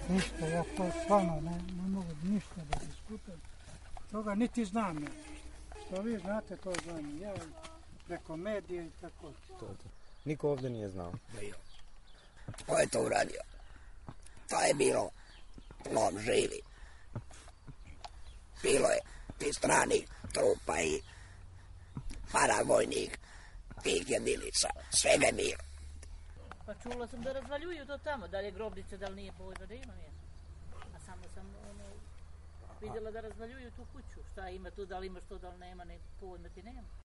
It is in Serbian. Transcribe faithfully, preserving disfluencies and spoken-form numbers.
Ništa, ja to stvarno ne, ne mogu ništa da diskutujem. Toga niti znam ja. Što vi znate, to znam ja, preko medije i tako. To, to. Niko ovdje nije znao. Ko je to uradio? To je bilo lom živi. Bilo je i stranih trupa i paravojnih tih jedinica. Svega je bilo. Pa čula sam da razvaljuju to tamo, da li je grobnica, da li nije pojma da ima mjesto. A samo sam ono, vidjela da razvaljuju tu kuću. Šta ima tu, da li ima što, da li nema, ne pojma ti nema.